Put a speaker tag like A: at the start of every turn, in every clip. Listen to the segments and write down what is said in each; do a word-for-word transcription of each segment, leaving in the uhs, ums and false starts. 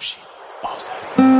A: افشین آذری.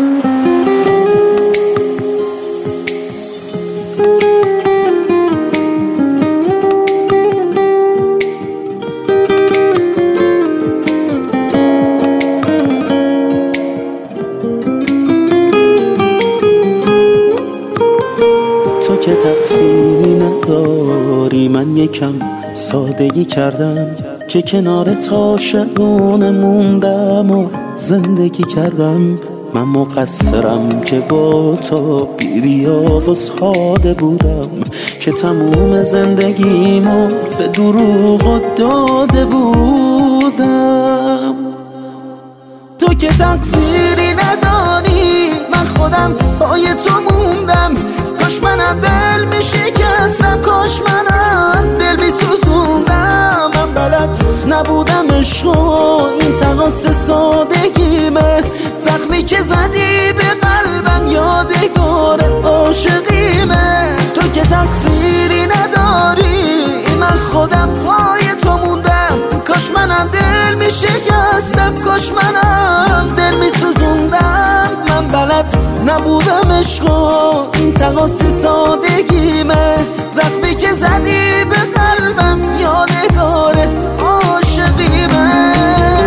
B: تو که تقصیری نداری، من یکم سادگی کردم که کنار عاشقونه موندم و زندگی کردم. من مقصرم که با تو بی‌ریا و ساده بودم، که تموم زندگیمو به دروغ داده بودم. تو که تقصیری نداری، من خودم پای تو موندم. کاش منم دل می شکستم، کاش منم دل می سوزوندم. من بلد نبودم عشقو این تقاس سادگیمه، زخمی که زدی به قلبم یادگار عاشقیمه. تو که تقصیری نداری، من خودم پای تو موندم. کاش منم دل می شکستم، کاش منم دل می سوزوندم. من بلد نبودم عشقو این تقاس سادگیمه، زخمی که زدی به قلبم یادگار عاشقیمه.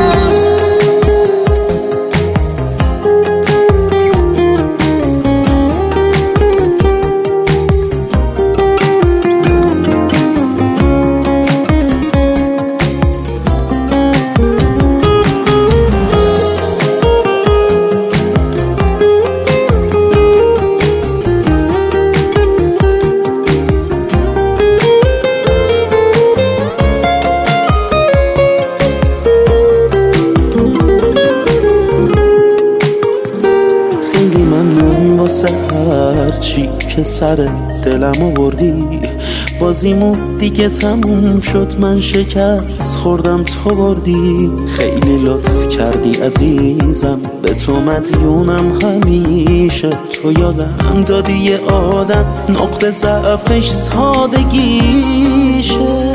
B: واسه هرچی که سر دلم آوردی، بازیمو دیگه تموم شد، من شکست خوردم تو بردی. خیلی لطف کردی عزیزم، به تو مدیونم همیشه. تو یادم دادی یه آدم نقطه ضعفش سادگیشه.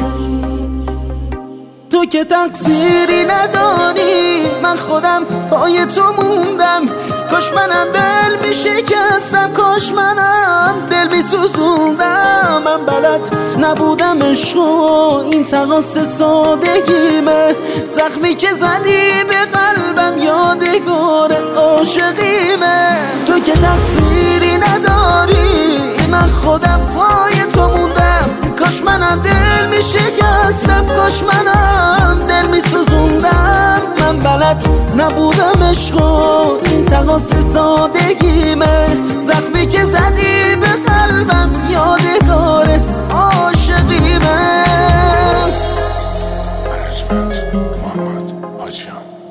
B: تو که تقصیری نداری، من خودم پای تو موندم. کاش منم دل می شکستم، کاش منم دل می سوزوندم. من بلد نبودم عشقو این تقاس سادگیمه، زخمی که زدی به قلبم یادگار عاشقیمه. تو که تقصیری نداری، من خودم پای تو موندم. کاش منم دل می شکستم، کاش منم دل می سوزوندم. من بلد نبودم عشقو این تقاس سادگیمه، زخمی که زدی به قلبم یادگار عاشقیمه.
A: منیجمنت محمد حاجیان.